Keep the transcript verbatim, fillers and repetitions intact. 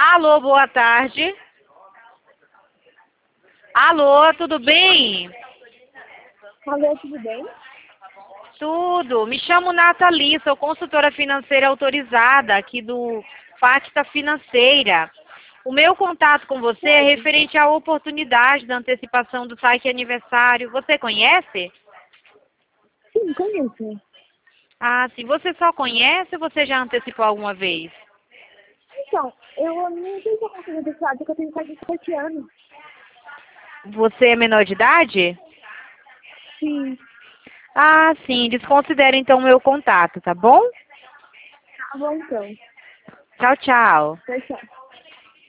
Alô, boa tarde. Alô, tudo bem? Alô, tudo bem? Tudo. Me chamo Nathalie, sou consultora financeira autorizada aqui do Facta Financeira. O meu contato com você é referente à oportunidade da antecipação do saque aniversário. Você conhece? Sim, conheço. Ah, sim. Você só conhece ou você já antecipou alguma vez? Então, eu não sei se eu consigo antecipar, porque eu tenho quase sete anos. Você é menor de idade? Sim. Ah, sim. Desconsidere então o meu contato, tá bom? Tá bom, então. Tchau, tchau. Tchau, tchau.